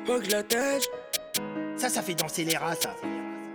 Faut que je la tèche. Ça fait danser les rats, ça.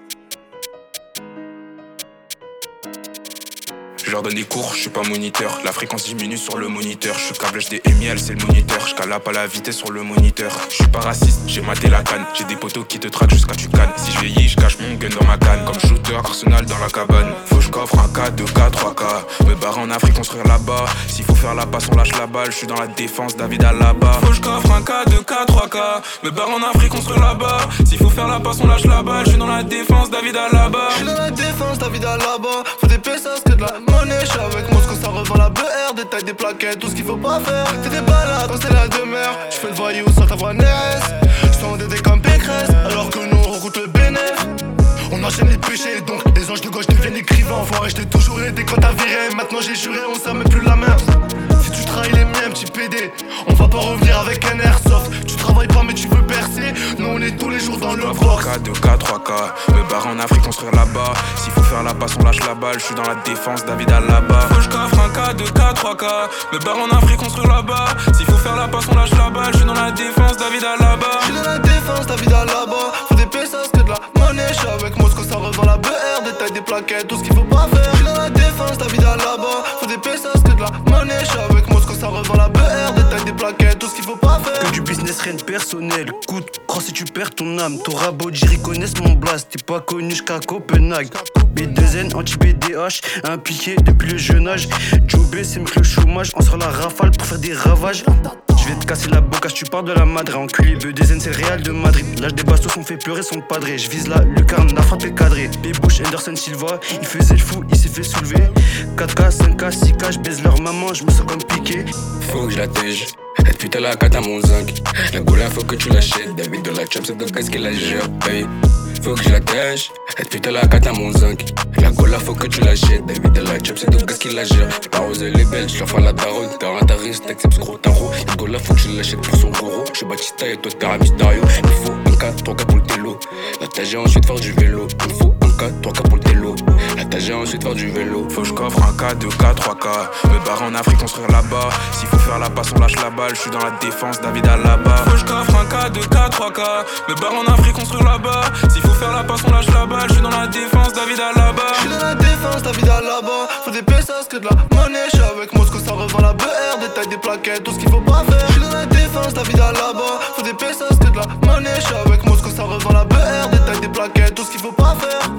Je leur donne des cours, je suis pas moniteur. La fréquence diminue sur le moniteur. Je suis câble HDMI, c'est le moniteur. Je calape à la vitesse sur le moniteur. Je suis pas raciste, j'ai maté la canne. J'ai des poteaux qui te traquent jusqu'à tu cannes. Si je vieillis, je cache mon gun dans ma canne. Comme shooter, Arsenal dans la cabane. Faut que je coffre un K, 2K, 3K. Me barrer en Afrique, construire là-bas. S'il faut faire la passe, on lâche la balle. Je suis dans la défense, David Alaba. Faut que je coffre un K, 2K, 3K. Me barrer en Afrique, construire là-bas. S'il faut faire la passe, on lâche la balle. Je suis dans la défense, David Alaba. Je suis dans la défense, David Alaba. Faut des pesos que de la monnaie. Je suis avec Moscou, ça revend la BR. Détail des plaquettes, tout ce qu'il faut pas faire. T'es des balades, c'est la demeure. Je fais le voyou sur ta voix NS. Je sens des comme Pécresse. Alors que nous on route le bénéf. On enchaîne les péchés, donc les anges de gauche deviennent écrivains. Enfoiré, je t'ai toujours aidé quand t'as viré. Maintenant j'ai juré, on s'en met plus la main. Si tu trahis les miens, petit PD, on va pas revenir avec un airsoft. Tu travailles pas mais tu veux percer. Nous on est tous les jours dans le box. 3K, 2K, 3K. Me barrer en Afrique, construire là-bas. S'il faut faire la passe, on lâche la balle. Je suis dans la défense, David Alaba. Faut que je coffre un K, 2K, 3K. Me barrer en Afrique, construire là-bas. S'il faut faire la passe, on lâche la balle. Je suis dans la défense, David Alaba. Je suis dans la défense, David Alaba. Faut des pesos que de la monnaie. Je suis avec Moscou, ça revend la BR. Détail des plaquettes, tout ce qu'il faut pas faire. Je suis dans la défense, David Alaba. Faut des pesos que de la monnaie. Je suis avec Moscou, ça revend la BR. Détail des plaquettes, tout ce qu'il faut pas faire. Que du business, rien de personnel. Coup de crosse si tu perds ton âme. T'auras beau dire, ils connaissent mon blast. T'es pas connu jusqu'à Copenhague. B2N, anti-BDH, impliqué depuis le jeune âge. Jobé, c'est mieux que le chômage. On sort la rafale pour faire des ravages. Je vais te casser la boca si tu parles de la madre. Enculé, B2N, c'est le Real de Madrid. L'âge des bastos ont fait pleurer son padré. Je vise la lucarne, la frappe est cadrée. Bush, Anderson Silva, il faisait le fou, il s'est fait soulever. 4K, 5K, 6K, je baise leur maman, je me sens comme piqué. Faut que je la tèche. Cette putain la cata mon zinc. La gola faut que tu l'achètes. David de la chop c'est de gaz qui la gère. Hey. Faut que je la tèche. Cette putain la cata mon zinc. La gola faut que tu l'achètes. David de la chop c'est de gaz qui la gère. La rose elle est belle, je leur fais la daronne. T'as un tarif, t'acceptes gros tarot. La gola faut que tu l'achètes pour son gros. Je suis Batista et toi t'es un Mysterio. Il faut un K, 3K pour le télo. La tâche ensuite faire du vélo. Il faut un K, 3K pour le télo. La tâche ensuite faire du vélo. Faut que je coffre un K, 2K, 3K. Me barrer en Afrique, construire là-bas. S'il faut faire la passe, on lâche la balle. Je suis dans la défense, David Alaba. Faut que je coffre un K, 2K, 3K. Me barrer en Afrique, construire là-bas. S'il faut faire la passe, on lâche la balle. Je suis dans la défense, David Alaba. Je suis dans la défense, David Alaba. Faut des pesos que de la monnaie. Je suis avec Moscou, ça revend la BR. Détail des plaquettes, tout ce qu'il faut pas faire. Je suis dans la défense, David Alaba. Faut des pesos que de la monnaie. Je suis avec Moscou, ça revend la BR. Détail des plaquettes, tout ce qu'il faut pas faire.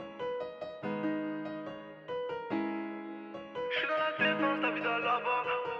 Je suis dans la défense, David Alaba.